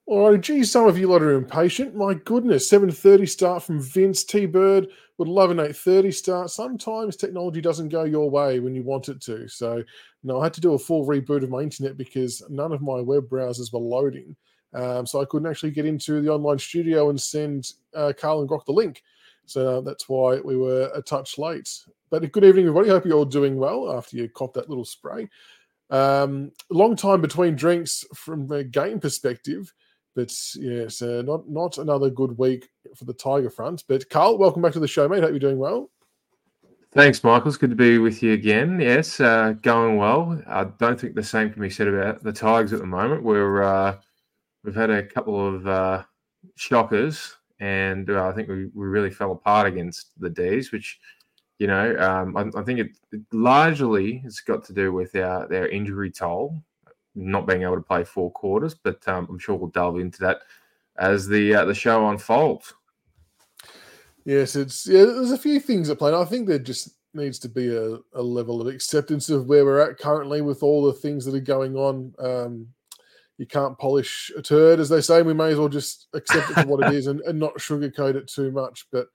Oh, geez, some of you lot are impatient. My goodness, 7:30 start from Vince. T-Bird would love an 8:30 start. Sometimes technology doesn't go your way when you want it to. So, no, I had to do a full reboot of my internet because none of my web browsers were loading. So I couldn't actually get into the online studio and send Carl and Grok the link. So that's why we were a touch late. But good evening, everybody. Hope you're all doing well after you copped that little spray. Long time between drinks from a game perspective, but yes, not another good week for the Tiger front. But Carl, welcome back to the show, mate. Hope you're doing well. Thanks, Michael. It's good to be with you again. Yes, going well. I don't think the same can be said about the Tigers at the moment. We've had a couple of shockers, and I think we really fell apart against the D's, which I think it largely has got to do with their injury toll, not being able to play 4 quarters. But I'm sure we'll delve into that as the show unfolds. Yes, there's a few things at play. I think there just needs to be a level of acceptance of where we're at currently with all the things that are going on. You can't polish a turd, as they say. We may as well just accept it for what it is and not sugarcoat it too much. But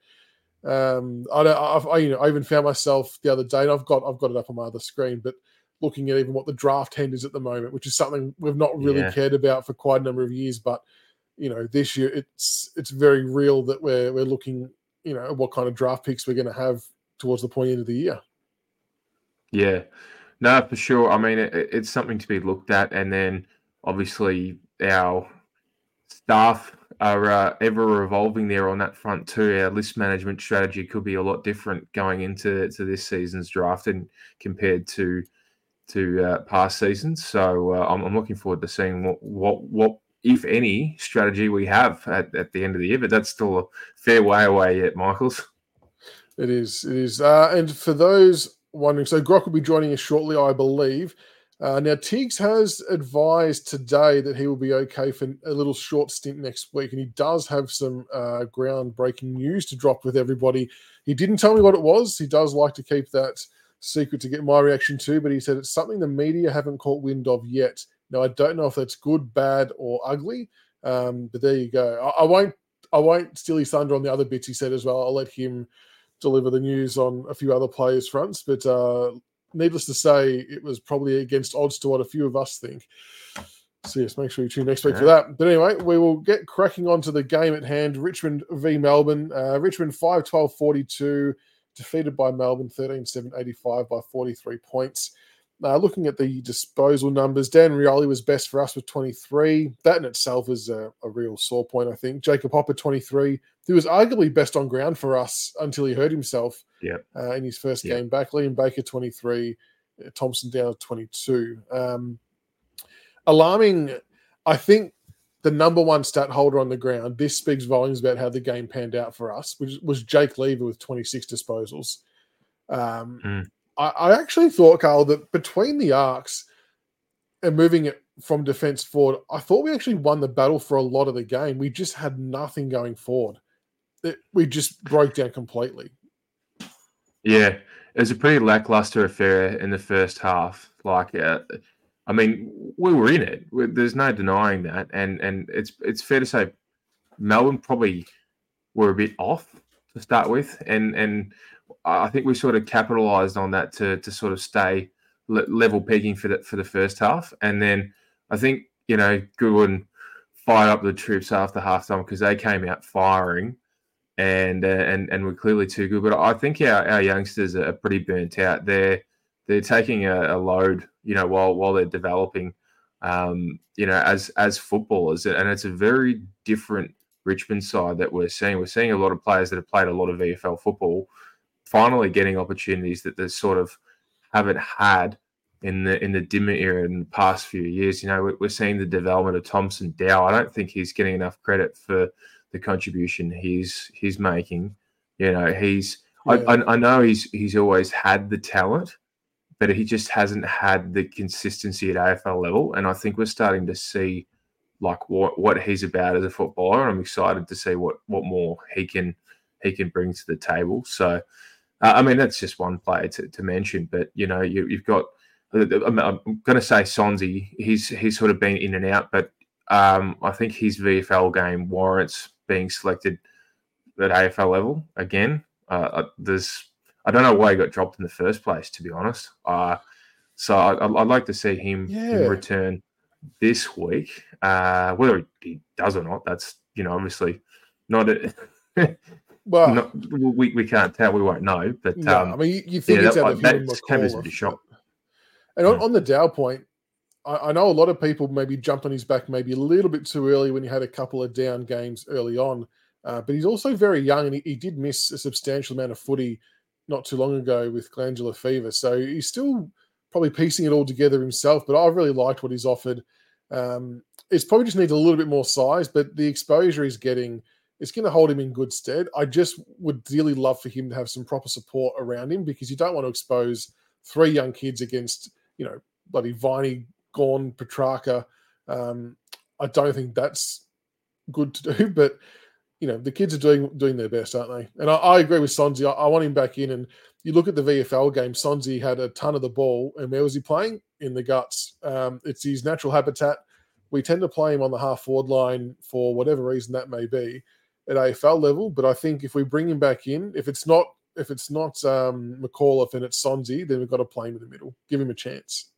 I even found myself the other day, and I've got it up on my other screen, but looking at even what the draft hand is at the moment, which is something we've not really Yeah. cared about for quite a number of years. But this year it's very real that we're looking, at what kind of draft picks we're going to have towards the point end of the year. Yeah, no, for sure. I mean, it's something to be looked at, and then obviously our staff are ever evolving there on that front too. Our list management strategy could be a lot different going into this season's draft and compared to past seasons. So I'm looking forward to seeing what if any strategy we have at the end of the year. But that's still a fair way away yet, Michaels. It is. And for those wondering, so Grok will be joining us shortly, I believe. Now, Tiggs has advised today that he will be okay for a little short stint next week, and he does have some groundbreaking news to drop with everybody. He didn't tell me what it was. He does like to keep that secret to get my reaction to, but he said it's something the media haven't caught wind of yet. Now, I don't know if that's good, bad, or ugly, but there you go. I won't steal his thunder on the other bits he said as well. I'll let him deliver the news on a few other players' fronts, but needless to say, it was probably against odds to what a few of us think. So yes, make sure you tune next week for that. But anyway, we will get cracking on to the game at hand. Richmond v Melbourne. Richmond 5-12-42, defeated by Melbourne 13-7-85 by 43 points. Looking at the disposal numbers, Dan Rioli was best for us with 23. That in itself is a real sore point, I think. Jacob Hopper, 23. He was arguably best on ground for us until he hurt himself in his first game back. Liam Baker, 23. Thompson down to 22. Alarming, I think the number one stat holder on the ground, this speaks volumes about how the game panned out for us, which was Jake Lever with 26 disposals. I actually thought, Carl, that between the arcs and moving it from defence forward, I thought we actually won the battle for a lot of the game. We just had nothing going forward. We just broke down completely. Yeah, it was a pretty lackluster affair in the first half. I mean, we were in it. There's no denying that, and it's fair to say Melbourne probably were a bit off to start with, and I think we sort of capitalised on that to sort of stay level pegging for the first half, and then I think Goodwin fired up the troops after halftime because they came out firing, and we're clearly too good. But I think our youngsters are pretty burnt out. They're taking a load, while they're developing, as footballers, and it's a very different Richmond side that we're seeing. We're seeing a lot of players that have played a lot of VFL football finally getting opportunities that they sort of haven't had in the Dimmer era in the past few years. We're seeing the development of Thompson Dow. I don't think he's getting enough credit for the contribution he's making. I know he's always had the talent, but he just hasn't had the consistency at AFL level. And I think we're starting to see what he's about as a footballer. And I'm excited to see what more he can bring to the table. So, I mean, that's just one player to mention, but you've got. I'm going to say Sonzi. He's sort of been in and out, but I think his VFL game warrants being selected at AFL level again. I don't know why he got dropped in the first place, to be honest. So I'd like to see him return this week. Whether he does or not, that's obviously not it. Well, we can't tell. We won't know. But I mean, you think it's out of him and McCall. A shock. And on the Dow point, I know a lot of people maybe jumped on his back maybe a little bit too early when he had a couple of down games early on. But he's also very young, and he did miss a substantial amount of footy not too long ago with glandular fever. So he's still probably piecing it all together himself, but I've really liked what he's offered. It's probably just needs a little bit more size, but the exposure he's getting, it's going to hold him in good stead. I just would really love for him to have some proper support around him, because you don't want to expose 3 young kids against, bloody Viney, Gawn, Petrarca. I don't think that's good to do, but the kids are doing their best, aren't they? And I agree with Sonsie. I want him back in. And you look at the VFL game, Sonsie had a ton of the ball. And where was he playing? In the guts. It's his natural habitat. We tend to play him on the half-forward line for whatever reason that may be at AFL level. But I think if we bring him back in, if it's not McAuliffe and it's Sonsie, then we've got to play him in the middle. Give him a chance.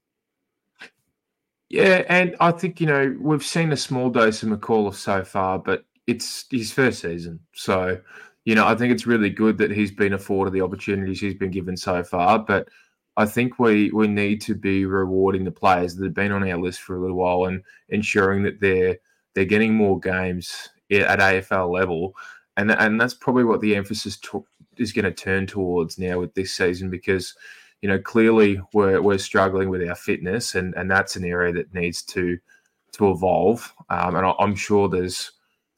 Yeah, and I think, we've seen a small dose of McAuliffe so far, but it's his first season. So, I think it's really good that he's been afforded the opportunities he's been given so far. But I think we need to be rewarding the players that have been on our list for a little while and ensuring that they're getting more games at AFL level. And that's probably what the emphasis is going to turn towards now with this season, because, clearly we're struggling with our fitness, and that's an area that needs to evolve. And I'm sure there's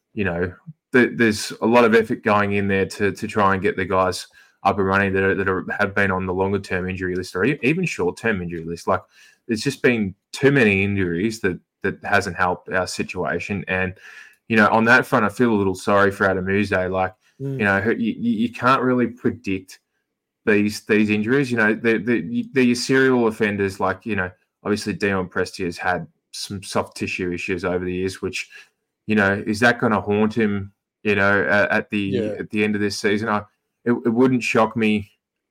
a lot of effort going in there to try and get the guys up and running that have been on the longer term injury list, or even short term injury list. Like, there's just been too many injuries that hasn't helped our situation. And on that front, I feel a little sorry for Adamuzde. Like, you can't really predict these injuries. They're your serial offenders. Like, obviously Dion Prestia has had some soft tissue issues over the years, which, is that going to haunt him, at the end of this season? It wouldn't shock me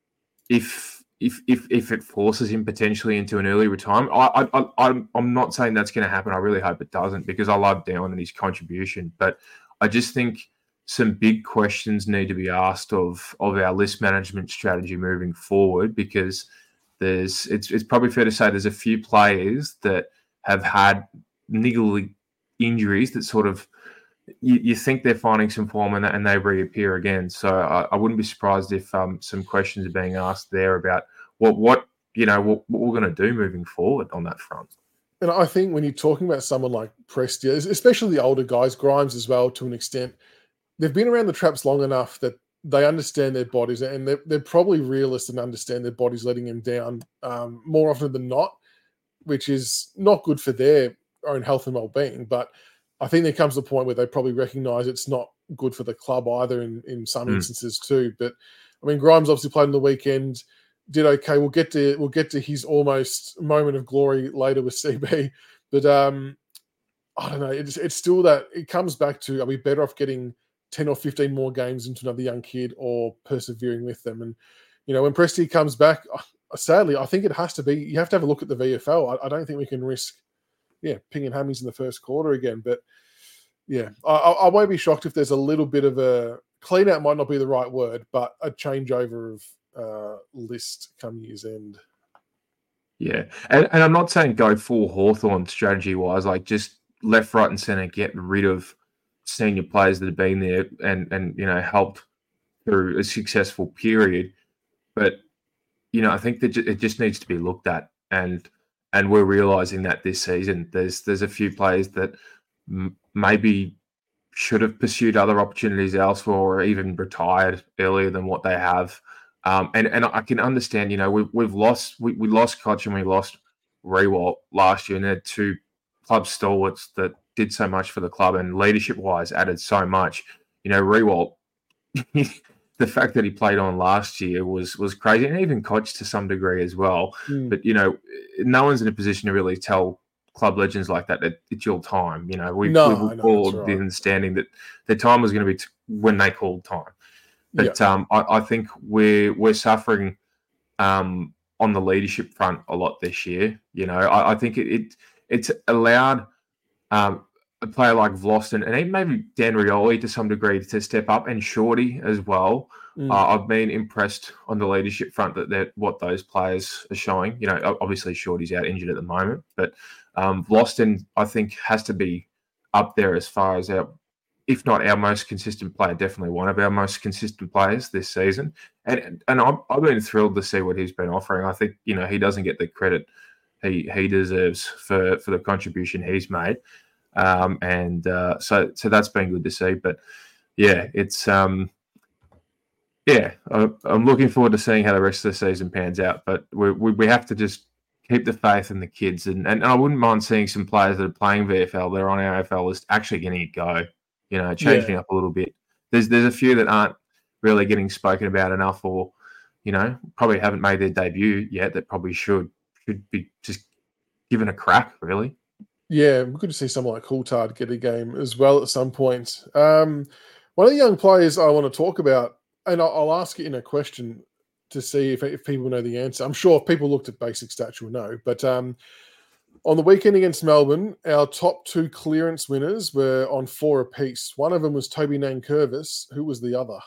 if it forces him potentially into an early retirement. I'm not saying that's going to happen. I really hope it doesn't, because I love Dion and his contribution. But I just think some big questions need to be asked of our list management strategy moving forward, because it's probably fair to say there's a few players that have had niggly injuries that sort of you think they're finding some form and they reappear again. So I wouldn't be surprised if some questions are being asked there about what we're going to do moving forward on that front. And I think when you're talking about someone like Prestia, especially the older guys, Grimes as well, to an extent, they've been around the traps long enough that they understand their bodies, and they're probably realists and understand their bodies letting them down more often than not, which is not good for their own health and well-being. But I think there comes a point where they probably recognise it's not good for the club either in some instances too. But I mean, Grimes obviously played on the weekend, did okay. We'll get to his almost moment of glory later with CB. But I don't know. It's still that it comes back to, are we better off getting 10 or 15 more games into another young kid, or persevering with them? And when Prestia comes back, sadly, I think it has to be. You have to have a look at the VFL. I don't think we can risk pinging hammies in the first quarter again. But I won't be shocked if there's a little bit of a clean out, might not be the right word, but a changeover of list come year's end. Yeah. And I'm not saying go full Hawthorn strategy wise, like just left, right and centre, get rid of senior players that have been there and helped through a successful period. But, I think that it just needs to be looked at. And we're realising that this season there's a few players that maybe should have pursued other opportunities elsewhere, or even retired earlier than what they have. And I can understand, we lost Koch and we lost Riewoldt last year, and they're two club stalwarts that did so much for the club and leadership-wise added so much. Riewoldt, the fact that he played on last year was crazy, and even Koch to some degree as well. But, no one's in a position to really tell club legends like that, it's your time. We No, were no, all that's of the right. understanding that their time was going to be when they called time. But I think we're suffering on the leadership front a lot this year. I think it's allowed a player like Vlastuin and even maybe Dan Rioli to some degree to step up, and Shorty as well. I've been impressed on the leadership front that what those players are showing. Obviously Shorty's out injured at the moment, but Vlastuin, I think, has to be up there as far as if not our most consistent player, definitely one of our most consistent players this season. And I've been thrilled to see what he's been offering. I think he doesn't get the credit he deserves for the contribution he's made. So that's been good to see. But yeah, it's I'm looking forward to seeing how the rest of the season pans out. But we have to just keep the faith in the kids, and I wouldn't mind seeing some players that are playing VFL, they're on our AFL list, actually getting it go. Changing up a little bit. There's a few that aren't really getting spoken about enough, or probably haven't made their debut yet, that probably should be just given a crack, really. Yeah, we're good to see someone like Coulthard get a game as well at some point. One of the young players I want to talk about, and I'll ask it in a question to see if people know the answer. I'm sure if people looked at basic stats will know. But on the weekend against Melbourne, our top 2 clearance winners were on 4 apiece. One of them was Toby Nankervis. Who was the other?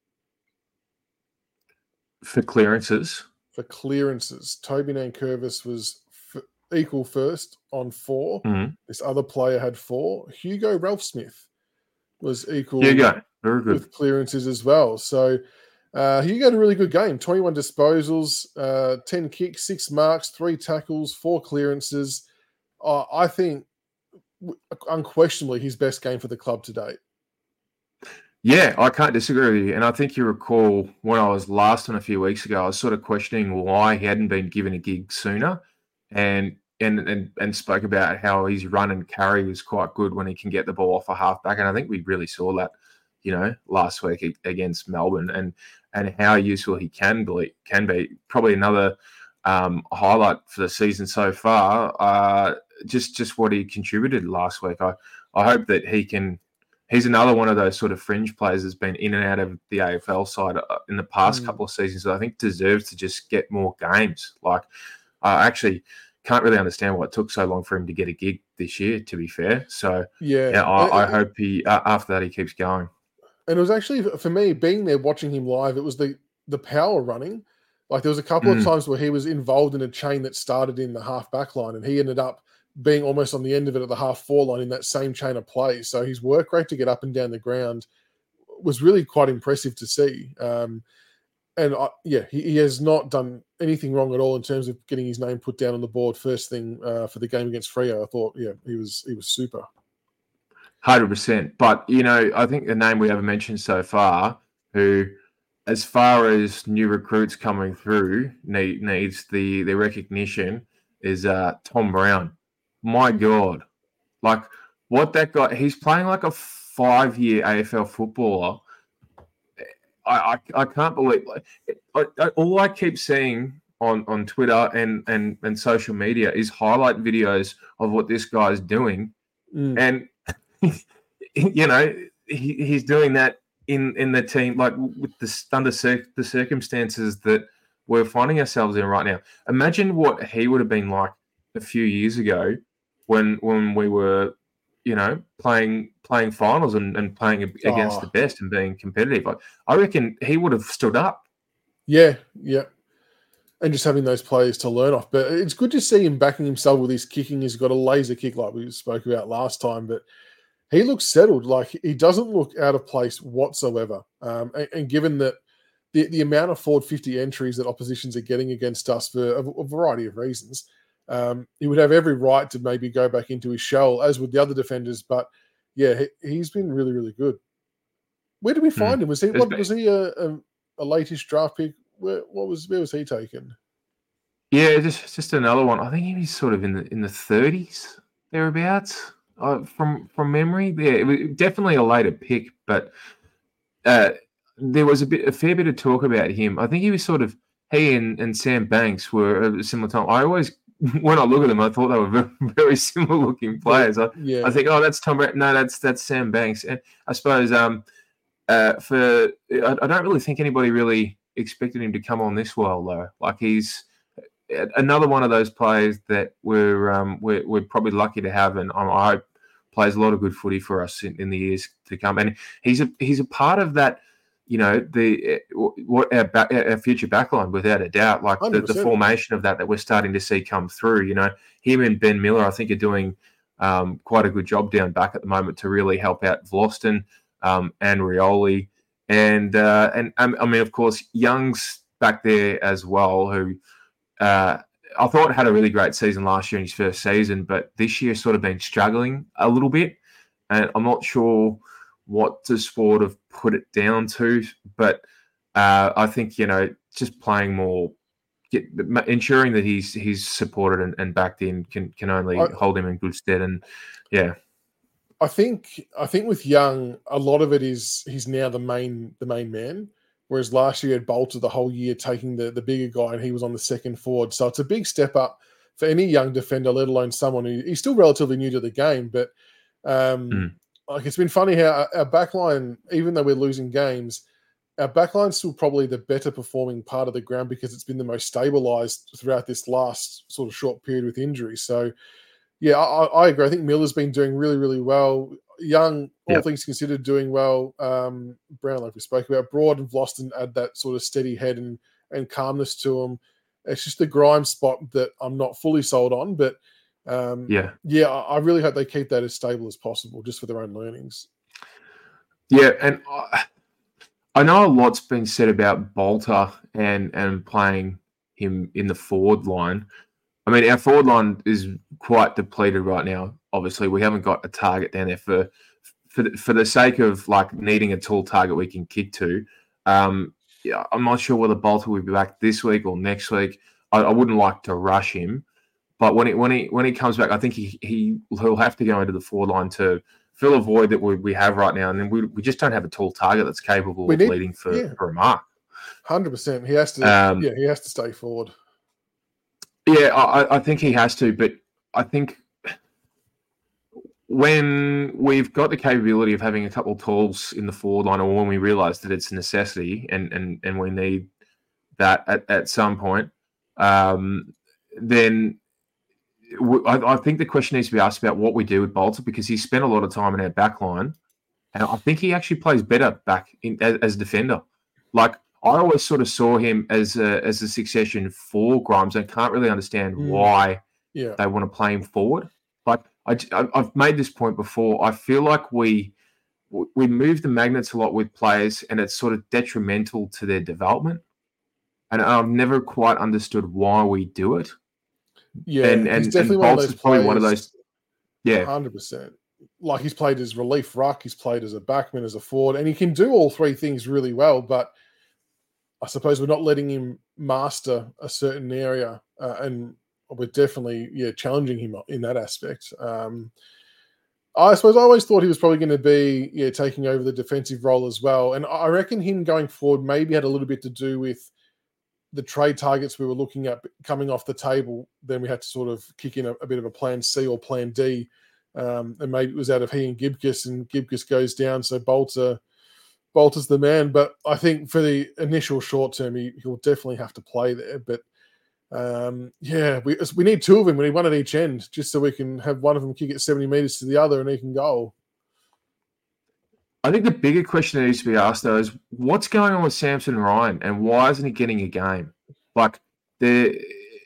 For clearances? For clearances. Toby Nankervis was equal first on 4. Mm-hmm. This other player had 4. Hugo Ralphsmith was equal Very good. with clearances as well. So Hugo had a really good game. 21 disposals, 10 kicks, 6 marks, 3 tackles, 4 clearances. I think unquestionably his best game for the club to date. Yeah, I can't disagree with you. And I think you recall when I was last on a few weeks ago, I was sort of questioning why he hadn't been given a gig sooner, and spoke about how his run and carry was quite good when he can get the ball off a halfback. And I think we really saw that, last week against Melbourne, and how useful he can be. Probably another highlight for the season so far. Just what he contributed last week. I hope that he can. He's another one of those sort of fringe players that's been in and out of the AFL side in the past couple of seasons that I think deserves to just get more games. Like, I actually can't really understand why it took so long for him to get a gig this year, to be fair. So, I hope he after that he keeps going. And it was actually, for me, being there watching him live, it was the power running. Like, there was a couple of times where he was involved in a chain that started in the half-back line, and he ended up being almost on the end of it at the half-forward line in that same chain of play. So his work rate to get up and down the ground was really quite impressive to see. He has not done anything wrong at all in terms of getting his name put down on the board first thing for the game against Freo. I thought, he was super. 100%. But, I think the name we haven't mentioned so far, who, as far as new recruits coming through, needs the recognition, is Tom Brown. My God. Like, what that guy, he's playing like a 5-year AFL footballer. I can't believe, all I keep seeing on Twitter and social media is highlight videos of what this guy's doing. And, he's doing that in the team, like with under the circumstances that we're finding ourselves in right now. Imagine what he would have been like a few years ago when we were, playing finals and playing against the best and being competitive. I reckon he would have stood up. Yeah. And just having those players to learn off. But it's good to see him backing himself with his kicking. He's got a laser kick like we spoke about last time, but he looks settled. Like, he doesn't look out of place whatsoever. And given that the amount of forward 50 entries that oppositions are getting against us for a variety of reasons, he would have every right to maybe go back into his shell, as would the other defenders. But he's been really, really good. Where did we find him? Was he a latest draft pick? Where was he taken? Yeah, just another one. I think he was sort of in the 30s thereabouts. From memory, it was definitely a later pick, but there was a fair bit of talk about him. I think he was he and Sam Banks were at a similar time. I always when I look at them, I thought they were very, very similar looking players. I think, oh, that's Tom Brady. No, that's Sam Banks. And I suppose I don't really think anybody really expected him to come on this well, though. Like, he's another one of those players that we're probably lucky to have, and I hope plays a lot of good footy for us in the years to come. And he's a part of that, you know, what our future backline, without a doubt. Like the formation of that we're starting to see come through. You know, him and Ben Miller, I think, are doing quite a good job down back at the moment to really help out Vlauston and Rioli, and I mean, of course, Young's back there as well, who I thought had a really great season last year in his first season, but this year sort of been struggling a little bit, and I'm not sure what the sport have put it down to, but I think, you know, just playing more, ensuring that he's supported and backed in can only hold him in good stead. And yeah, I think with Young, a lot of it is he's now the main man, whereas last year he had Bolter the whole year taking the bigger guy, and he was on the second forward. So it's a big step up for any young defender, let alone someone he's still relatively new to the game, but. Like, it's been funny how our backline, even though we're losing games, our backline's still probably the better performing part of the ground because it's been the most stabilised throughout this last sort of short period with injury. So, yeah, I agree. I think Miller's been doing really, really well. Young, all things considered, doing well. Brown, like we spoke about, Broad and Vlauston add that sort of steady head and calmness to them. It's just the grime spot that I'm not fully sold on, but I really hope they keep that as stable as possible, just for their own learnings. Yeah, and I know a lot's been said about Bolter and playing him in the forward line. I mean, our forward line is quite depleted right now. Obviously, we haven't got a target down there for the sake of like needing a tall target we can kick to. I'm not sure whether Bolter will be back this week or next week. I wouldn't like to rush him. But when he comes back, I think he'll have to go into the forward line to fill a void that we have right now, and then we just don't have a tall target that's capable of leading for a mark. 100%. He has to. He has to stay forward. Yeah, I think he has to, but I think when we've got the capability of having a couple of talls in the forward line, or when we realise that it's a necessity and we need that at some point, then. I think the question needs to be asked about what we do with Bolter, because he spent a lot of time in our back line, and I think he actually plays better back as a defender. Like, I always sort of saw him as a succession for Grimes. I can't really understand why they want to play him forward. Like, I've made this point before. I feel like we move the magnets a lot with players, and it's sort of detrimental to their development. And I've never quite understood why we do it. Yeah, and he's definitely one of those players. One of those, 100%. Like, he's played as relief ruck, he's played as a backman, as a forward, and he can do all three things really well. But I suppose we're not letting him master a certain area, and we're definitely challenging him in that aspect. I suppose I always thought he was probably going to be taking over the defensive role as well, and I reckon him going forward maybe had a little bit to do with the trade targets we were looking at coming off the table. Then we had to sort of kick in a bit of a plan C or plan D. And maybe it was out of he and Gibcus goes down. So Bolter's the man. But I think for the initial short term, he'll definitely have to play there. But we need two of them. We need one at each end, just so we can have one of them kick it 70 metres to the other and he can goal. I think the bigger question that needs to be asked, though, is what's going on with Samson Ryan, and why isn't he getting a game? Like, I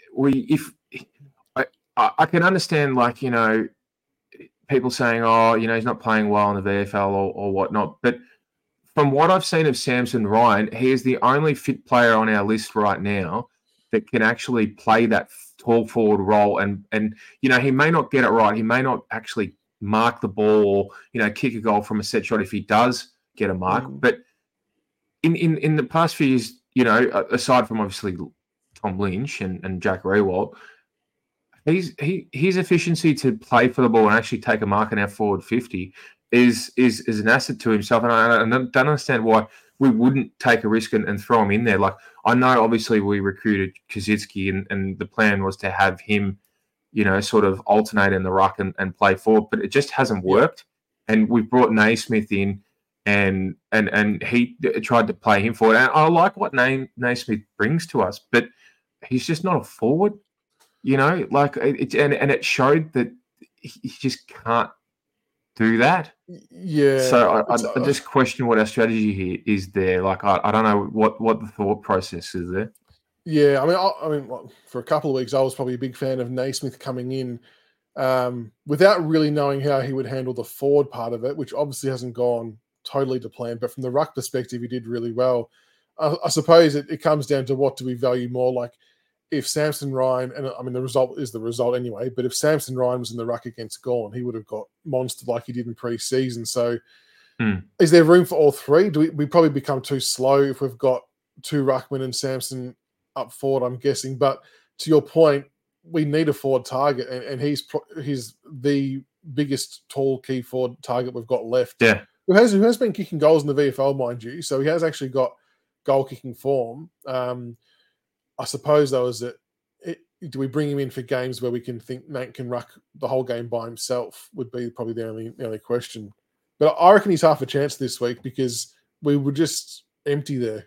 can understand, like, people saying, oh, he's not playing well in the VFL or whatnot. But from what I've seen of Samson Ryan, he is the only fit player on our list right now that can actually play that tall forward role. And he may not get it right. He may not actually mark the ball or, kick a goal from a set shot if he does get a mark. But in the past few years, aside from obviously Tom Lynch and Jack Rewalt, his efficiency to play for the ball and actually take a mark in our forward 50 is an asset to himself. And I don't understand why we wouldn't take a risk and throw him in there. Like, I know obviously we recruited Koschitzke and the plan was to have him sort of alternate in the ruck and play forward, but it just hasn't worked. And we've brought Naismith in, and he tried to play him forward. And I like what Naismith brings to us, but he's just not a forward, like it showed that he just can't do that. Yeah. So I just question what our strategy here is there. Like I don't know what the thought process is there. Yeah, I mean, for a couple of weeks, I was probably a big fan of Naismith coming in without really knowing how he would handle the forward part of it, which obviously hasn't gone totally to plan. But from the ruck perspective, he did really well. I suppose it comes down to what do we value more, like if Samson Ryan, and I mean the result is the result anyway, but if Samson Ryan was in the ruck against Gawn, he would have got monstered like he did in pre-season. So is there room for all three? Do we probably become too slow if we've got two ruckmen and Samson up forward, I'm guessing. But to your point, we need a forward target, and he's the biggest tall key forward target we've got left. Yeah. Who has been kicking goals in the VFL, mind you. So he has actually got goal-kicking form. I suppose, though, do we bring him in for games where we can think Nate can ruck the whole game by himself would be probably the only question. But I reckon he's half a chance this week because we were just empty there.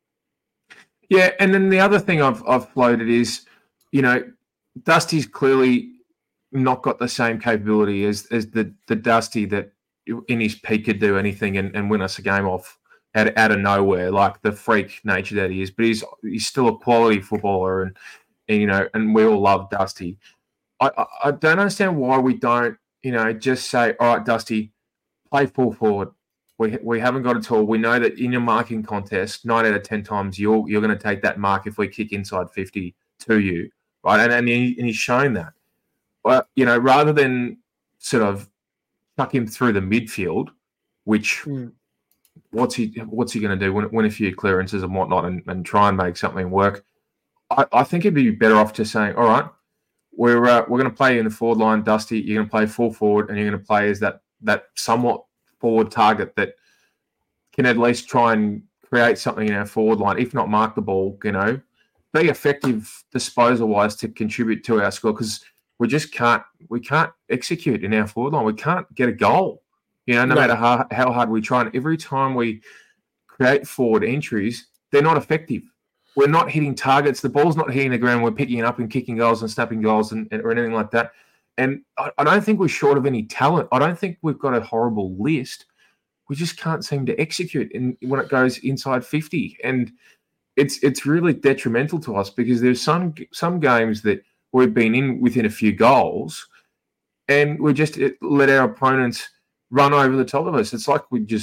Yeah, and then the other thing I've floated is, Dusty's clearly not got the same capability as the Dusty that in his peak could do anything and win us a game off out of nowhere, like the freak nature that he is. But he's still a quality footballer, and we all love Dusty. I don't understand why we don't, just say, all right, Dusty, play full forward. We haven't got it all. We know that in your marking contest, 9 out of 10 times you're going to take that mark if we kick inside 50 to you, right? And he's shown that. But rather than sort of chuck him through the midfield, which what's he going to do? Win a few clearances and whatnot, and try and make something work. I think it'd be better off just saying, all right, we're going to play in the forward line, Dusty. You're going to play full forward, and you're going to play as that somewhat forward target that can at least try and create something in our forward line, if not mark the ball, be effective disposal-wise to contribute to our score, because we can't execute in our forward line. We can't get a goal, no matter how hard we try. And every time we create forward entries, they're not effective. We're not hitting targets. The ball's not hitting the ground. We're picking it up and kicking goals and snapping goals or anything like that. And I don't think we're short of any talent. I don't think we've got a horrible list. We just can't seem to execute when it goes inside 50. And it's really detrimental to us, because there's some games that we've been in within a few goals and we just let our opponents run over the top of us. It's like we've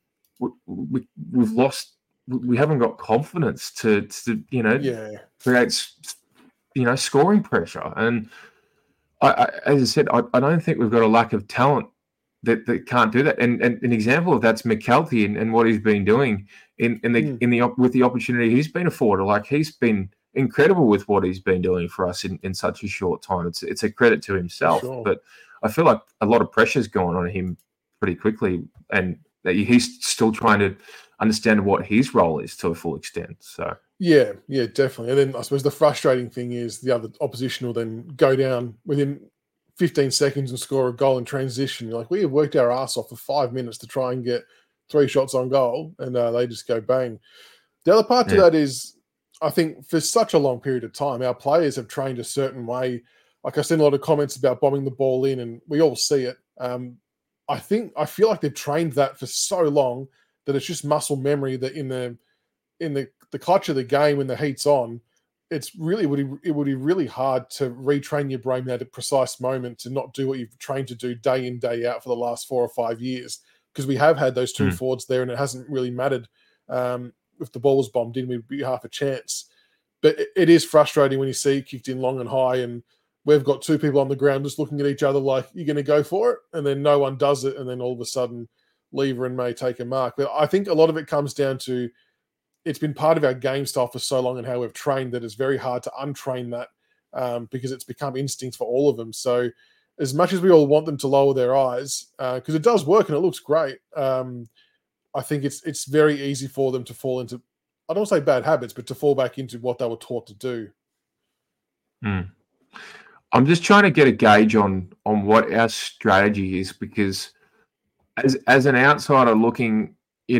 lost. We haven't got confidence to create scoring pressure. And as I said, I don't think we've got a lack of talent that can't do that. And an example of that's McKelty and what he's been doing with the opportunity he's been afforded. Like, he's been incredible with what he's been doing for us in such a short time. It's a credit to himself. Sure. But I feel like a lot of pressure's going on him pretty quickly, and that he's still trying to understand what his role is to a full extent. So yeah, definitely. And then I suppose the frustrating thing is the other opposition will then go down within 15 seconds and score a goal in transition. You're like, we have worked our ass off for 5 minutes to try and get 3 shots on goal, and they just go bang. The other part to that is, I think for such a long period of time, our players have trained a certain way. Like, I've seen a lot of comments about bombing the ball in, and we all see it. I feel like they've trained that for so long that it's just muscle memory that in the clutch of the game, when the heat's on, it would be really hard to retrain your brain at a precise moment to not do what you've trained to do day in, day out for the last 4 or 5 years, because we have had those 2 forwards there, and it hasn't really mattered. If the ball was bombed in, we'd be half a chance. But it is frustrating when you see it kicked in long and high, and we've got 2 people on the ground just looking at each other like, you're going to go for it? And then no one does it, and then all of a sudden Lever and May take a mark. But I think a lot of it comes down to, it's been part of our game style for so long and how we've trained that it's very hard to untrain that, because it's become instinct for all of them. So as much as we all want them to lower their eyes, because it does work and it looks great, I think it's very easy for them to fall into, I don't want to say bad habits, but to fall back into what they were taught to do. I'm just trying to get a gauge on what our strategy is, because as an outsider looking,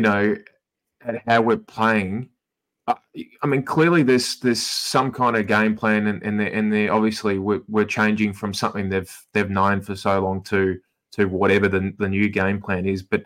at how we're playing, I mean, clearly there's some kind of game plan, and they obviously we're changing from something they've known for so long to whatever the new game plan is. But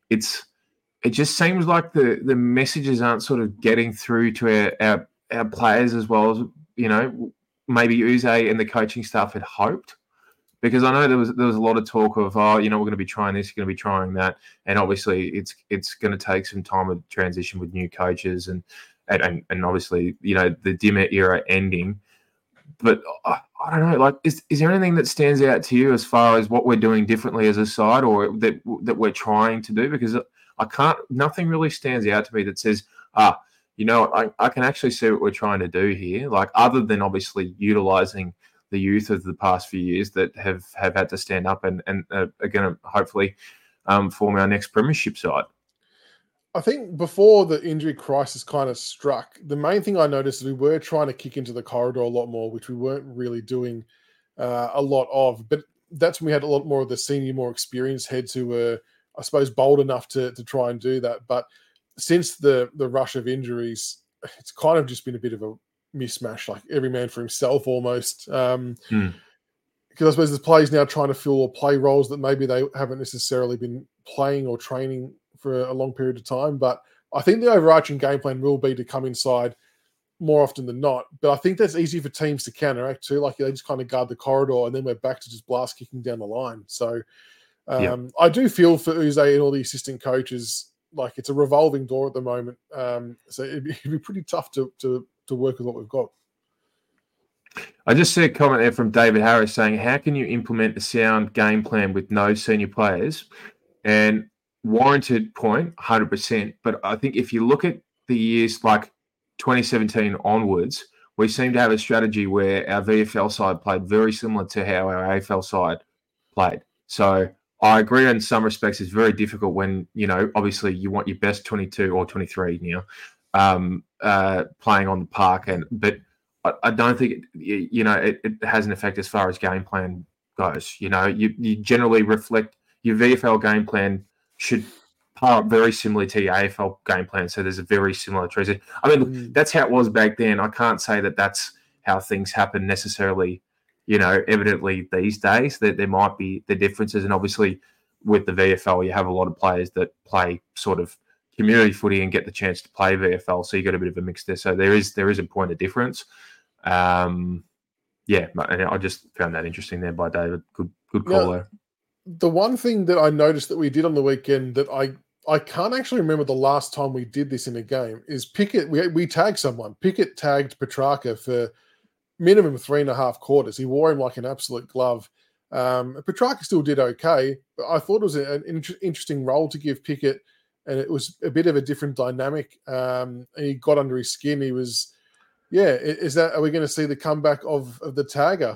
it just seems like the messages aren't sort of getting through to our players as well as maybe Uze and the coaching staff had hoped. Because I know there was a lot of talk of, we're going to be trying this, we're going to be trying that, and obviously it's going to take some time of transition with new coaches and obviously the Dimmer era ending. But I don't know, like, is there anything that stands out to you as far as what we're doing differently as a side, or that we're trying to do? Because nothing really stands out to me that says, I can actually see what we're trying to do here, like, other than obviously utilising the youth of the past few years that have had to stand up and are going to hopefully form our next premiership side. I think before the injury crisis kind of struck, the main thing I noticed is we were trying to kick into the corridor a lot more, which we weren't really doing a lot of. But that's when we had a lot more of the senior, more experienced heads who were, I suppose, bold enough to try and do that. But since the rush of injuries, it's kind of just been a bit of a mismatch, like every man for himself almost. Because I suppose there's players now trying to fill or play roles that maybe they haven't necessarily been playing or training for a long period of time. But I think the overarching game plan will be to come inside more often than not. But I think that's easy for teams to counteract too. Like, they just kind of guard the corridor and then we're back to just blast kicking down the line. So I do feel for Uze and all the assistant coaches, like, it's a revolving door at the moment. So it'd be pretty tough to work with what we've got. I just see a comment there from David Harris saying, how can you implement a sound game plan with no senior players? And warranted point, 100%. But I think if you look at the years like 2017 onwards, we seem to have a strategy where our VFL side played very similar to how our AFL side played. So I agree in some respects it's very difficult when, obviously you want your best 22 or 23 now playing on the park. But I don't think, it has an effect as far as game plan goes. You generally reflect your VFL game plan should par up very similarly to your AFL game plan. So there's a very similar transition. I mean, that's how it was back then. I can't say that that's how things happen necessarily, evidently these days. That there might be the differences. And obviously with the VFL, you have a lot of players that play sort of community footy and get the chance to play VFL. So you got a bit of a mix there. So there is a point of difference. And I just found that interesting there by David. Good call there. The one thing that I noticed that we did on the weekend that I can't actually remember the last time we did this in a game is Pickett. We tagged someone. Pickett tagged Petrarca for minimum 3.5 quarters. He wore him like an absolute glove. Petrarca still did okay, but I thought it was an interesting role to give Pickett, and it was a bit of a different dynamic. He got under his skin. He was, are we going to see the comeback of the tagger?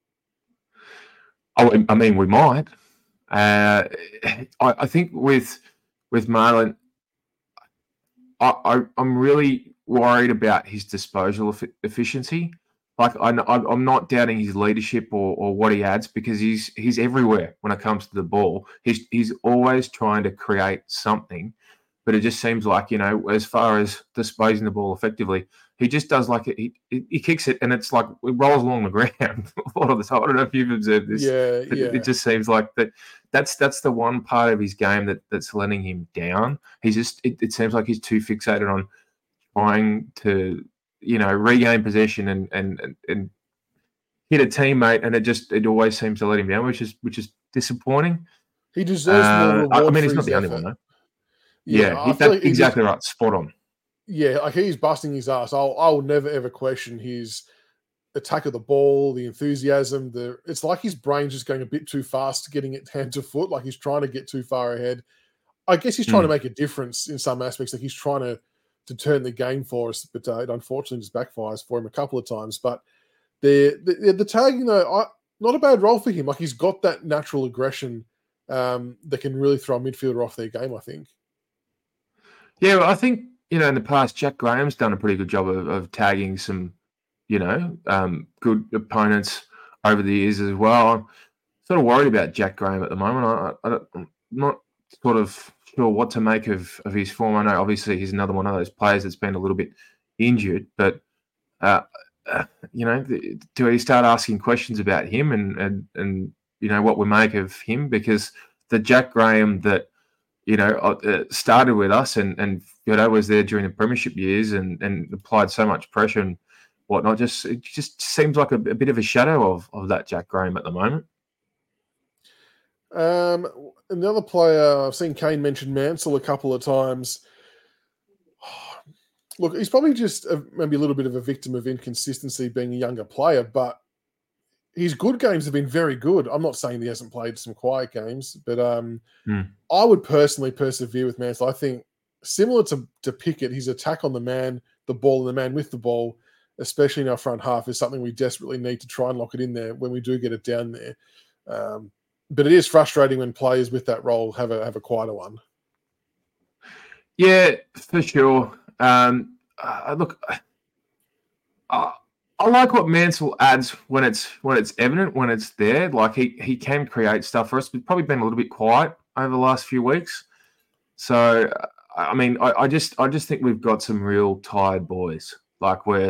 Oh, I mean, we might. I think with Marlon, I'm really worried about his disposal efficiency. Like, I'm not doubting his leadership or what he adds, because he's everywhere when it comes to the ball. He's always trying to create something, but it just seems like, as far as disposing the ball effectively, he just does like he kicks it and it's like it rolls along the ground a lot of the time. I don't know if you've observed this. It just seems like that's the one part of his game that's letting him down. He's just it seems like he's too fixated on trying to regain possession and hit a teammate, and it always seems to let him down, which is disappointing. He deserves more reward. I mean, he's not the only one though. Yeah, that's exactly right. Spot on. Yeah, like, he's busting his ass. I'll never ever question his attack of the ball, the enthusiasm. It's like his brain's just going a bit too fast, getting it hand to foot. Like, he's trying to get too far ahead. I guess he's trying to make a difference in some aspects. Like, he's trying to turn the game for us, but it unfortunately just backfires for him a couple of times. But the tagging, not a bad role for him. Like, he's got that natural aggression that can really throw a midfielder off their game, I think. Yeah, well, I think, in the past, Jack Graham's done a pretty good job of tagging some, good opponents. over the years as well. I'm sort of worried about Jack Graham at the moment. I'm not sort of sure what to make of his form. I know obviously he's another one of those players that's been a little bit injured, but uh, do we start asking questions about him and what we make of him? Because the Jack Graham that started with us and was there during the premiership years and applied so much pressure and whatnot. It just seems like a bit of a shadow of that Jack Graham at the moment. Another player, I've seen Kane mention Mansell a couple of times. Look, he's probably just maybe a little bit of a victim of inconsistency being a younger player, but his good games have been very good. I'm not saying he hasn't played some quiet games, but I would personally persevere with Mansell. I think similar to Pickett, his attack on the man, the ball, and the man with the ball, especially in our front half, is something we desperately need to try and lock it in there when we do get it down there. But it is frustrating when players with that role have a quieter one. Yeah, for sure. Look, I like what Mansell adds when it's evident, when it's there. Like he can create stuff for us. We've probably been a little bit quiet over the last few weeks. So I mean, I just think we've got some real tired boys. Like where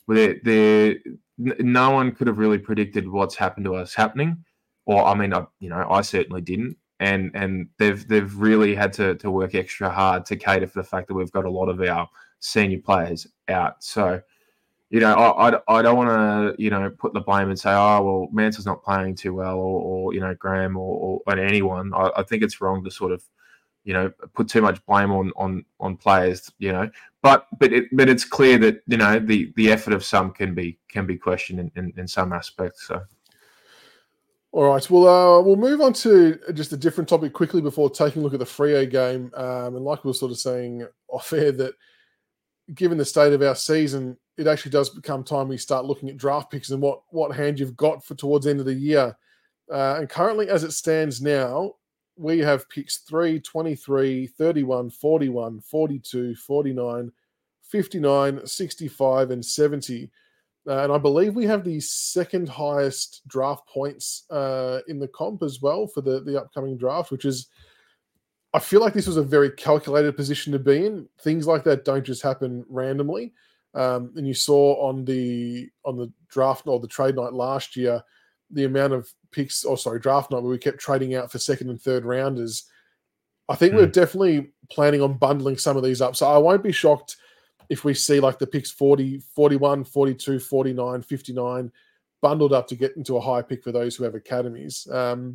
no one could have really predicted what's happened to us happening. Or I mean, I certainly didn't. And they've really had to work extra hard to cater for the fact that we've got a lot of our senior players out. So, I don't want to, put the blame and say, oh, well, Mansell's not playing too well or Graham or anyone. I think it's wrong to sort of, put too much blame on players, But it's clear that, the effort of some can be questioned in some aspects. So. All right, we'll move on to just a different topic quickly before taking a look at the Freo game. And like we were sort of saying off air, that given the state of our season, it actually does become time we start looking at draft picks and what hand you've got for towards the end of the year. And currently, as it stands now, we have picks 3, 23, 31, 41, 42, 49, 59, 65, and 70. And I believe we have the second highest draft points in the comp as well for the upcoming draft, which is, I feel like this was a very calculated position to be in. Things like that don't just happen randomly. And you saw on the draft or the trade night last year, the amount of picks, draft night where we kept trading out for second and third rounders. I think we're definitely planning on bundling some of these up. So I won't be shocked if we see like the picks 40, 41, 42, 49, 59 bundled up to get into a high pick for those who have academies.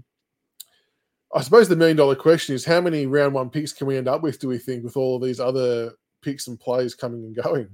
I suppose the $1 million question is, how many round one picks can we end up with, do we think, with all of these other picks and plays coming and going?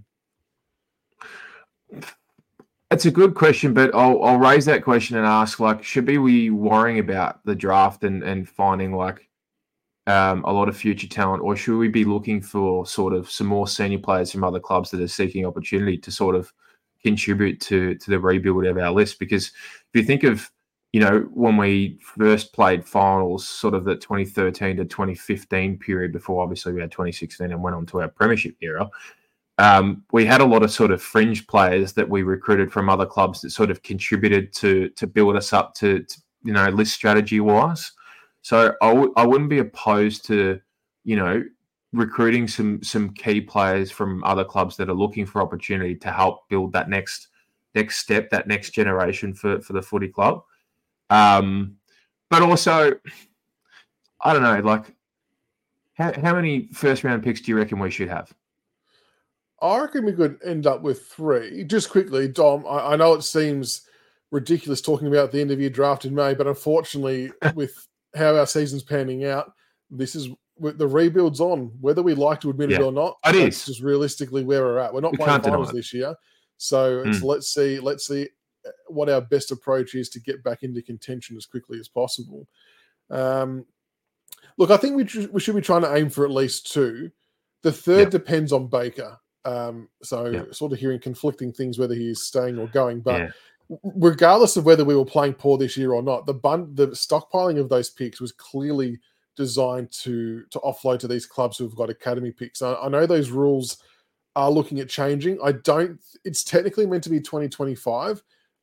It's a good question, but I'll raise that question and ask, like, should we be worrying about the draft and finding like a lot of future talent, or should we be looking for sort of some more senior players from other clubs that are seeking opportunity to sort of contribute to the rebuild of our list? Because if you think of, when we first played finals, sort of the 2013 to 2015 period before obviously we had 2016 and went on to our premiership era, we had a lot of sort of fringe players that we recruited from other clubs that sort of contributed to build us up to list strategy wise. So I wouldn't be opposed to, recruiting some key players from other clubs that are looking for opportunity to help build that next step, that next generation for the footy club. But also, I don't know, like how many first round picks do you reckon we should have? I reckon we could end up with 3. Just quickly, Dom, I know it seems ridiculous talking about the end of year draft in May, but unfortunately, with how our season's panning out, this is the rebuild's on. Whether we like to admit it or not, that's just realistically where we're at. We're not playing finals this year, so it's let's see what our best approach is to get back into contention as quickly as possible. Look, I think we should be trying to aim for at least 2. The third depends on Baker. Sort of hearing conflicting things whether he is staying or going, but regardless of whether we were playing poor this year or not, the stockpiling of those picks was clearly designed to offload to these clubs who've got academy picks. I know those rules are looking at changing. It's technically meant to be 2025,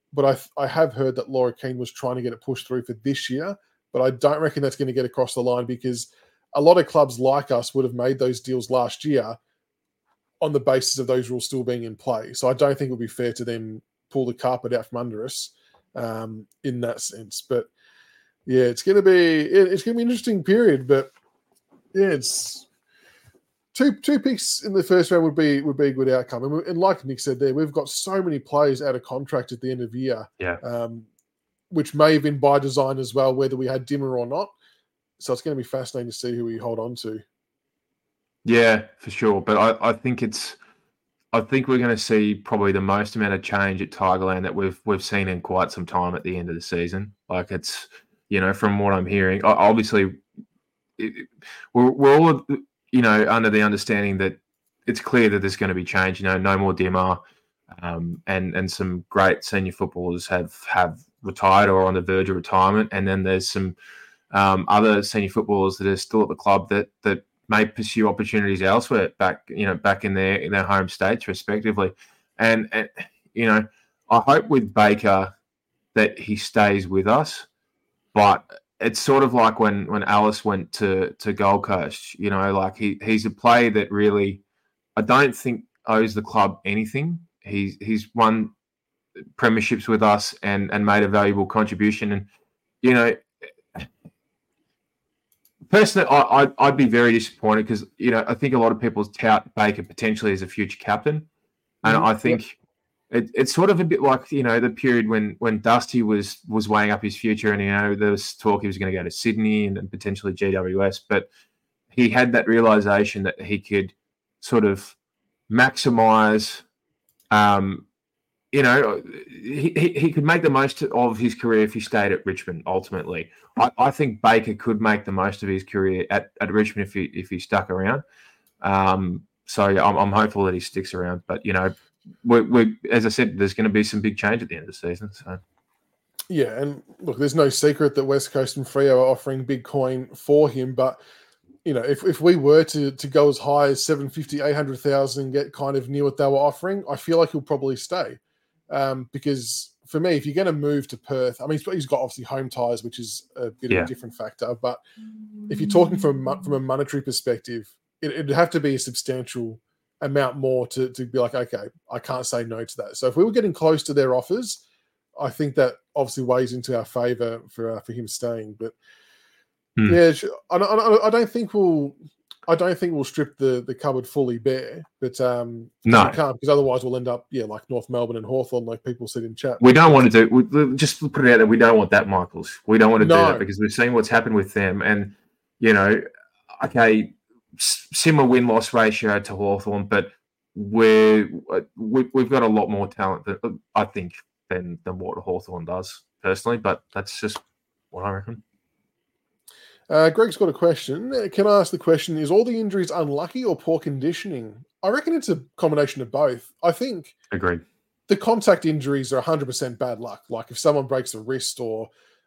but I have heard that Laura Keane was trying to get it pushed through for this year, but I don't reckon that's going to get across the line because a lot of clubs like us would have made those deals last year on the basis of those rules still being in play. So I don't think it would be fair to them pull the carpet out from under us in that sense. But yeah, it's going to be an interesting period. But yeah, it's two picks in the first round would be a good outcome. And like Nick said there, we've got so many players out of contract at the end of the year, which may have been by design as well, whether we had Dimmer or not. So it's going to be fascinating to see who we hold on to. Yeah, for sure. But I think we're going to see probably the most amount of change at Tigerland that we've seen in quite some time at the end of the season. Like it's, from what I'm hearing, obviously we're all, under the understanding that it's clear that there's going to be change. No more Dimmer, and some great senior footballers have retired or on the verge of retirement, and then there's some other senior footballers that are still at the club that may pursue opportunities elsewhere back in their home states respectively. And I hope with Baker that he stays with us, but it's sort of like when Alice went to Gold Coast, like he's a player that really, I don't think owes the club anything. He's won premierships with us and made a valuable contribution. And, personally, I'd be very disappointed because, I think a lot of people tout Baker potentially as a future captain. And I think it's sort of a bit like, the period when Dusty was weighing up his future and, there was talk he was going to go to Sydney and potentially GWS. But he had that realization that he could sort of maximise, he could make the most of his career if he stayed at Richmond. Ultimately, I think Baker could make the most of his career at Richmond if he stuck around. So I'm hopeful that he sticks around. But we as I said, there's going to be some big change at the end of the season. So yeah, and look, there's no secret that West Coast and Freo are offering big coin for him, but. If we were to go as high as 750, 800,000 and get kind of near what they were offering, I feel like he'll probably stay. Because for me, if you're going to move to Perth, I mean, he's got obviously home ties, which is a bit of a different factor. But if you're talking from a monetary perspective, it'd have to be a substantial amount more to be like, okay, I can't say no to that. So if we were getting close to their offers, I think that obviously weighs into our favour for him staying. But yeah, I don't think we'll strip the cupboard fully bare, but no, we can't, because otherwise we'll end up like North Melbourne and Hawthorn, like people said in chat. We don't want to do. Just put it out there. We don't want that, Michaels. We don't want to do that because we've seen what's happened with them, and okay, similar win-loss ratio to Hawthorn, but we've got a lot more talent I think than what Hawthorn does personally. But that's just what I reckon. Greg's got a question. Can I ask the question, is all the injuries unlucky or poor conditioning? I reckon it's a combination of both. I think agreed. The contact injuries are 100% bad luck. Like if someone breaks a wrist or,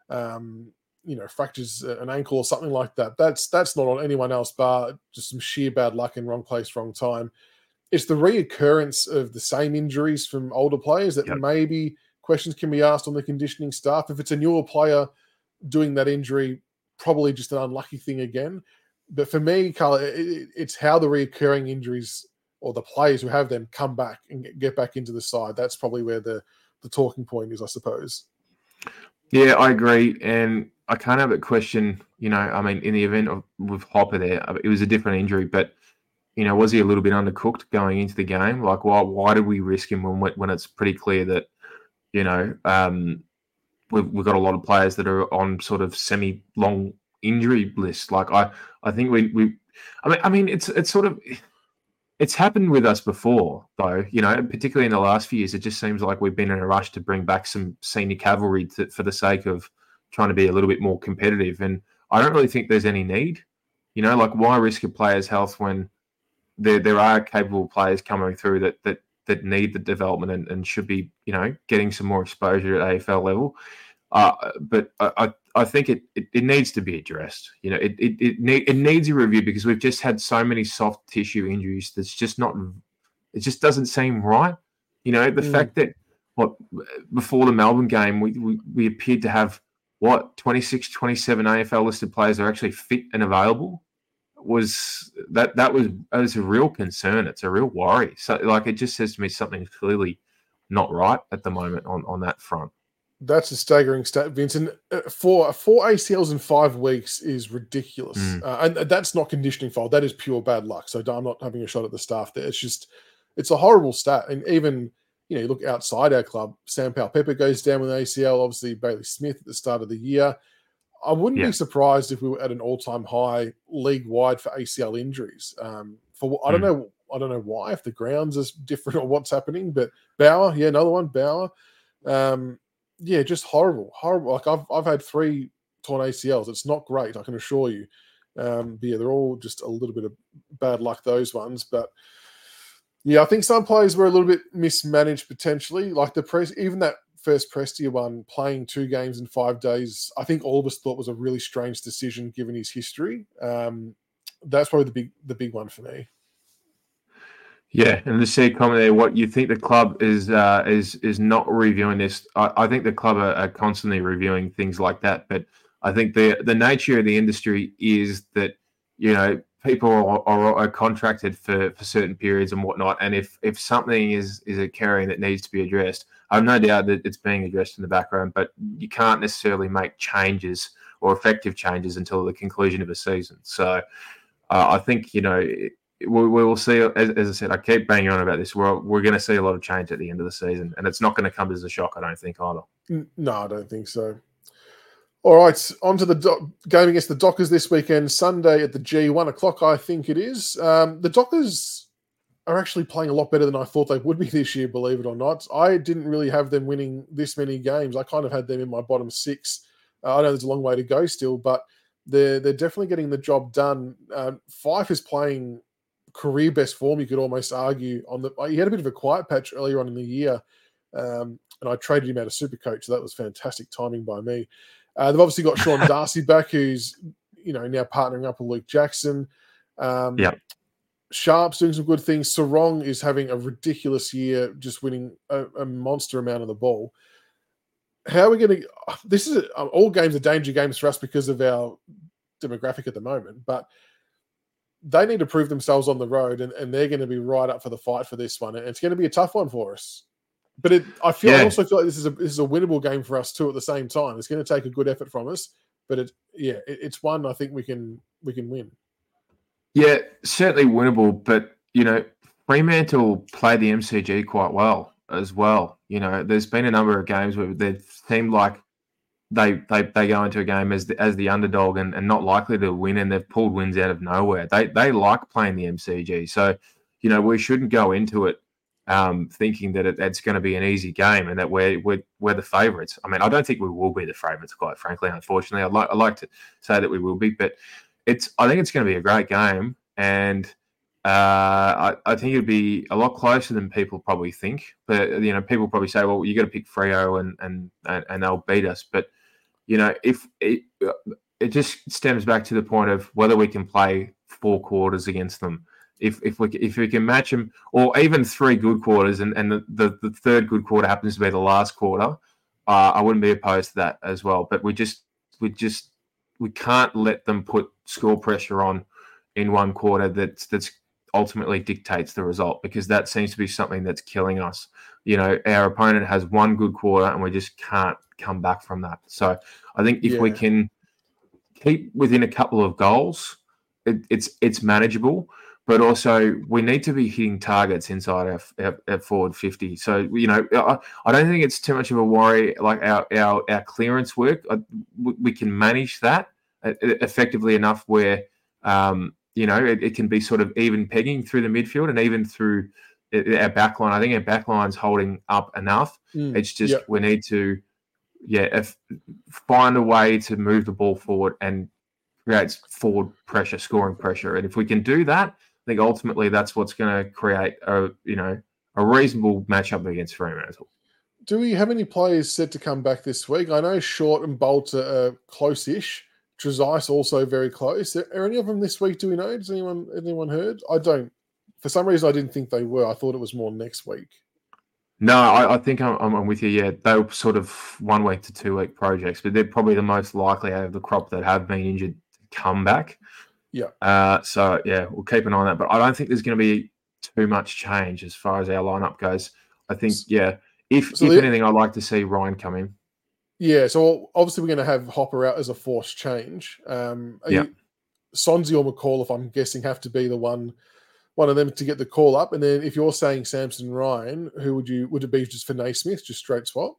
fractures an ankle or something like that, that's not on anyone else but just some sheer bad luck in wrong place, wrong time. It's the reoccurrence of the same injuries from older players that maybe questions can be asked on the conditioning staff. If it's a newer player doing that injury, probably just an unlucky thing again. But for me, Carl, it's how the recurring injuries or the players who have them come back and get back into the side. That's probably where the talking point is, I suppose. Yeah, I agree. And I can't have a question, in the event with Hopper there, it was a different injury, but, was he a little bit undercooked going into the game? Like, why did we risk him when it's pretty clear that, we've got a lot of players that are on sort of semi-long injury lists. Like I think it's sort of, it's happened with us before though, particularly in the last few years. It just seems like we've been in a rush to bring back some senior cavalry for the sake of trying to be a little bit more competitive. And I don't really think there's any need, like why risk a player's health when there are capable players coming through that need the development and should be, getting some more exposure at AFL level. But I think it needs to be addressed. It needs a review because we've just had so many soft tissue injuries. That's just not. It just doesn't seem right. The fact that what before the Melbourne game, we appeared to have 26, 27 AFL listed players are actually fit and available. That was a real concern. It's a real worry. So like it just says to me something's clearly not right at the moment on that front. That's a staggering stat, Vincent. Four ACLs in 5 weeks is ridiculous. And that's not conditioning fault. That is pure bad luck. So I'm not having a shot at the staff there. It's a horrible stat. And even, you look outside our club, Sam Powell-Pepper goes down with an ACL, obviously Bailey Smith at the start of the year. I wouldn't be surprised if we were at an all-time high league-wide for ACL injuries. I don't know why, if the grounds are different or what's happening, but Bauer, another one, Bauer. Just horrible. Like I've had 3 torn ACLs. It's not great, I can assure you. But they're all just a little bit of bad luck, those ones. But I think some players were a little bit mismanaged potentially. Like even that first Prestia one, playing 2 games in 5 days, I think all of us thought was a really strange decision given his history. That's probably the big one for me. Yeah, and to see a comment there, what you think the club is not reviewing this. I think the club are constantly reviewing things like that, but I think the nature of the industry is that people are contracted for certain periods and whatnot, and if something is occurring that needs to be addressed, I have no doubt that it's being addressed in the background, but you can't necessarily make changes or effective changes until the conclusion of a season. So I think we will see, as I said, I keep banging on about this. We're going to see a lot of change at the end of the season, and it's not going to come as a shock, I don't think, either. No, I don't think so. All right, on to the game against the Dockers this weekend, Sunday at the G, 1 o'clock, I think it is. The Dockers are actually playing a lot better than I thought they would be this year, believe it or not. I didn't really have them winning this many games. I kind of had them in my bottom 6. I know there's a long way to go still, but they're definitely getting the job done. Fife is playing career best form, you could almost argue. He had a bit of a quiet patch earlier on in the year, and I traded him out of Supercoach, so that was fantastic timing by me. They've obviously got Sean Darcy back, who's now partnering up with Luke Jackson. Sharp's doing some good things. Sarong is having a ridiculous year, just winning a monster amount of the ball. How are we going to? This is all games are danger games for us because of our demographic at the moment, but they need to prove themselves on the road, and they're going to be right up for the fight for this one. And it's going to be a tough one for us. But I also feel like this is a winnable game for us too. At the same time, it's going to take a good effort from us, but it's one I think we can win. Yeah, certainly winnable. But Fremantle play the MCG quite well as well. There's been a number of games where they seemed like they go into a game as the underdog and not likely to win, and they've pulled wins out of nowhere. They like playing the MCG, so we shouldn't go into it thinking that it's going to be an easy game and that we're the favourites. I mean, I don't think we will be the favourites, quite frankly. Unfortunately, I'd like to say that we will be, but I think it's going to be a great game, and I think it'd be a lot closer than people probably think. But people probably say, well, you got to pick Freo and they'll beat us, but if it just stems back to the point of whether we can play 4 quarters against them. If we can match them, or even 3 good quarters, and the third good quarter happens to be the last quarter, I wouldn't be opposed to that as well. But we can't let them put score pressure on in one quarter that's ultimately dictates the result, because that seems to be something that's killing us. Our opponent has 1 good quarter and we just can't come back from that. So I think if we can keep within a couple of goals, it's manageable. But also we need to be hitting targets inside our forward 50. So I don't think it's too much of a worry. Like our clearance work, we can manage that effectively enough where it can be sort of even pegging through the midfield and even through our backline. I think our backline's holding up enough. It's just we need to find a way to move the ball forward and create forward pressure, scoring pressure. And if we can do that, I think ultimately that's what's going to create a reasonable matchup against Fremantle. Do we have any players set to come back this week? I know Short and Bolt are close-ish. Trezise also very close. Are any of them this week? Do we know? Does anyone heard? I don't. For some reason, I didn't think they were. I thought it was more next week. No, I think I'm with you. Yeah, they were sort of 1 week to 2 week projects, but they're probably the most likely out of the crop that have been injured to come back. Yeah. So yeah, we'll keep an eye on that. But I don't think there's going to be too much change as far as our lineup goes. I think if anything, I'd like to see Ryan come in. Yeah, so obviously we're going to have Hopper out as a forced change. Sonsie or McCall, if I'm guessing, have to be the one of them to get the call up. And then if you're saying Samson Ryan, who would it be just for Naismith, just straight swap?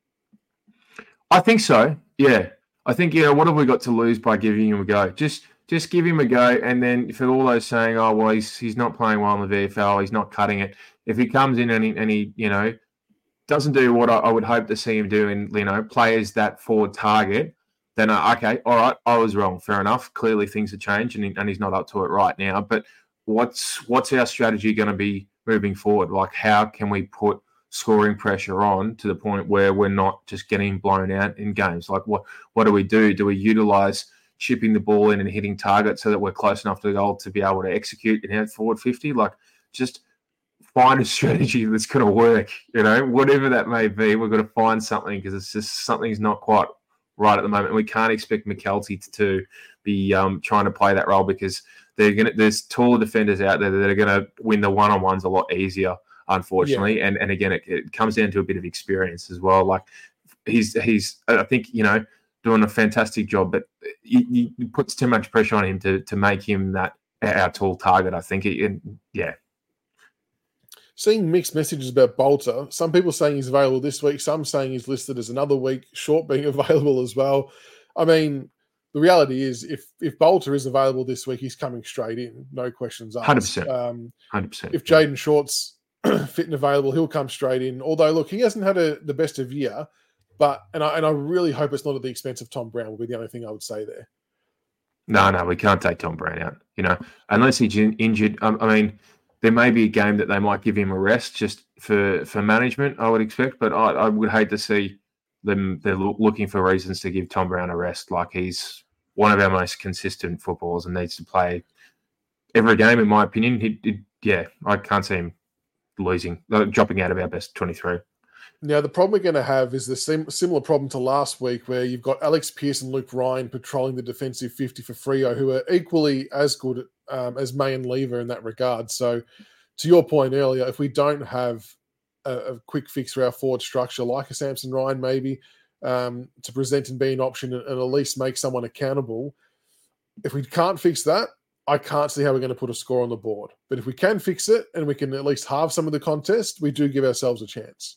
I think so. Yeah, I think what have we got to lose by giving him a go? Just give him a go, and then for all those saying, "Oh, well, he's not playing well in the VFL, he's not cutting it." If he comes in and he doesn't do what I would hope to see him do, and play as that forward target, then okay, all right, I was wrong. Fair enough. Clearly, things have changed, and he's not up to it right now. But what's our strategy going to be moving forward? Like, how can we put scoring pressure on to the point where we're not just getting blown out in games? Like, what do we do? Do we utilize chipping the ball in and hitting targets so that we're close enough to the goal to be able to execute and out forward 50? Like, just find a strategy that's going to work, whatever that may be. We've got to find something, because it's just something's not quite right at the moment. We can't expect McKelty to be trying to play that role, because there's taller defenders out there that are going to win the one-on-ones a lot easier, unfortunately. Yeah. And again, it comes down to a bit of experience as well. Like, he's I think, doing a fantastic job, but he puts too much pressure on him to make him our tall target, I think. Yeah. Seeing mixed messages about Bolter. Some people saying he's available this week. Some saying he's listed as another week. Short being available as well. I mean, the reality is, if Bolter is available this week, he's coming straight in. No questions asked. 100%. 100%. If Jaden Short's fit and available, he'll come straight in. Although, look, he hasn't had the best of year. But I really hope it's not at the expense of Tom Brown, will be the only thing I would say there. No, we can't take Tom Brown out, unless he's injured. I mean, there may be a game that they might give him a rest just for management, I would expect. But I would hate to see them. They're looking for reasons to give Tom Brown a rest. Like, he's one of our most consistent footballers and needs to play every game, in my opinion. I can't see him dropping out of our best 23. Now, the problem we're going to have is the similar problem to last week, where you've got Alex Pearce and Luke Ryan patrolling the defensive 50 for Freo, who are equally as good as May and Lever in that regard. So, to your point earlier, if we don't have a quick fix for our forward structure, like a Samson Ryan maybe, to present and be an option and at least make someone accountable, if we can't fix that, I can't see how we're going to put a score on the board. But if we can fix it and we can at least halve some of the contest, we do give ourselves a chance.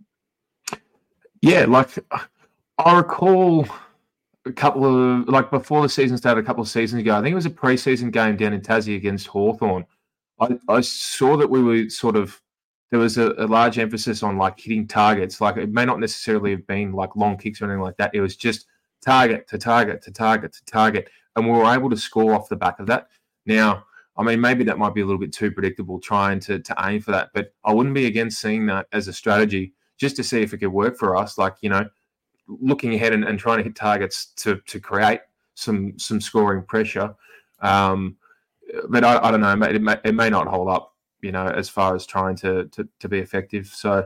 Yeah, like, I recall a couple of, before the season started a couple of seasons ago, I think it was a preseason game down in Tassie against Hawthorn. I saw that we were there was a large emphasis on hitting targets. Like, it may not necessarily have been long kicks or anything like that. It was just target to target to target to target. And we were able to score off the back of that. Now, I mean, maybe that might be a little bit too predictable trying to aim for that, but I wouldn't be against seeing that as a strategy, just to see if it could work for us, looking ahead and trying to hit targets to create some scoring pressure. But I don't know, it may not hold up, as far as trying to be effective. So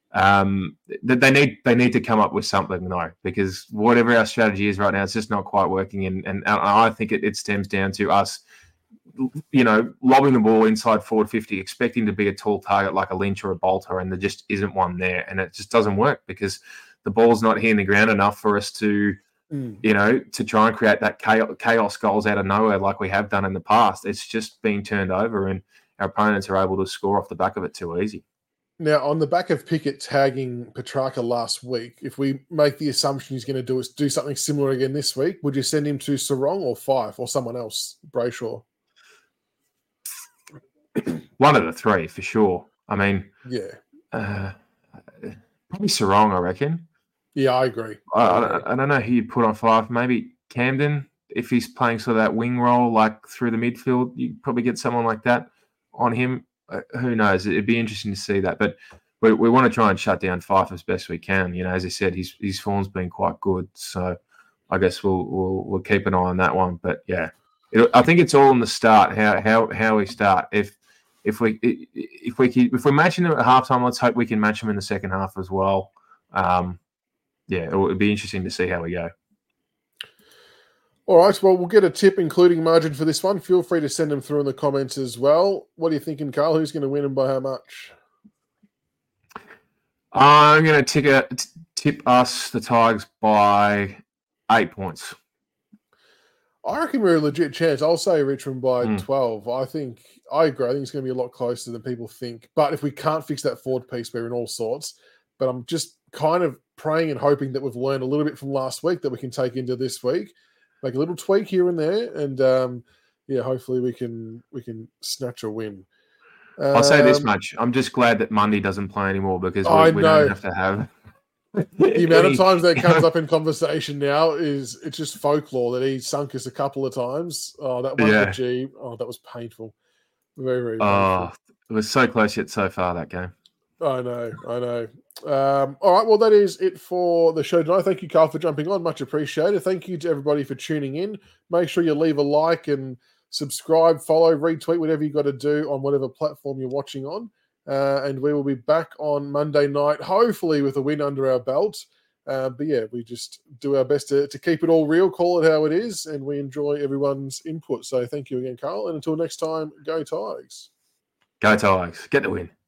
they need to come up with something, though, because whatever our strategy is right now, it's just not quite working. And I think it stems down to us, lobbing the ball inside forward 50, expecting to be a tall target like a Lynch or a Bolter, and there just isn't one there. And it just doesn't work because the ball's not hitting the ground enough for us to, to try and create that chaos goals out of nowhere like we have done in the past. It's just being turned over, and our opponents are able to score off the back of it too easy. Now, on the back of Pickett tagging Petrarca last week, if we make the assumption he's going to do something similar again this week, would you send him to Sarong or Fife or someone else, Brayshaw? One of the three, for sure. I mean, probably Sarong, I reckon. Yeah, I agree. I don't know who you'd put on Fife. Maybe Camden, if he's playing sort of that wing role, through the midfield. You'd probably get someone like that on him. Who knows? It'd be interesting to see that. But we want to try and shut down Fife as best we can. As I said, his form's been quite good. So I guess we'll keep an eye on that one. But yeah, I think it's all in the start. How we start. If if we match them at halftime, let's hope we can match them in the second half as well. It would be interesting to see how we go. All right, well, we'll get a tip, including margin for this one. Feel free to send them through in the comments as well. What are you thinking, Carl? Who's going to win and by how much? I'm going to tip us, the Tigers, by 8 points. I reckon we're a legit chance. I'll say Richmond by 12. I agree. I think it's going to be a lot closer than people think. But if we can't fix that forward piece, we're in all sorts. But I'm just kind of praying and hoping that we've learned a little bit from last week that we can take into this week. Make a little tweak here and there, and hopefully we can snatch a win. I'll say this much: I'm just glad that Mundy doesn't play anymore because we don't have to have the amount of times that comes up in conversation now it's just folklore that he sunk us a couple of times. Oh, that one for G. Oh, that was painful, very very painful. Oh, it was so close yet so far that game. I know. All right, well, that is it for the show tonight. Thank you, Carl, for jumping on. Much appreciated. Thank you to everybody for tuning in. Make sure you leave a like and subscribe, follow, retweet, whatever you've got to do on whatever platform you're watching on. And we will be back on Monday night, hopefully with a win under our belt. We just do our best to keep it all real, call it how it is, and we enjoy everyone's input. So thank you again, Carl. And until next time, go Tigers. Go Tigers. Get the win.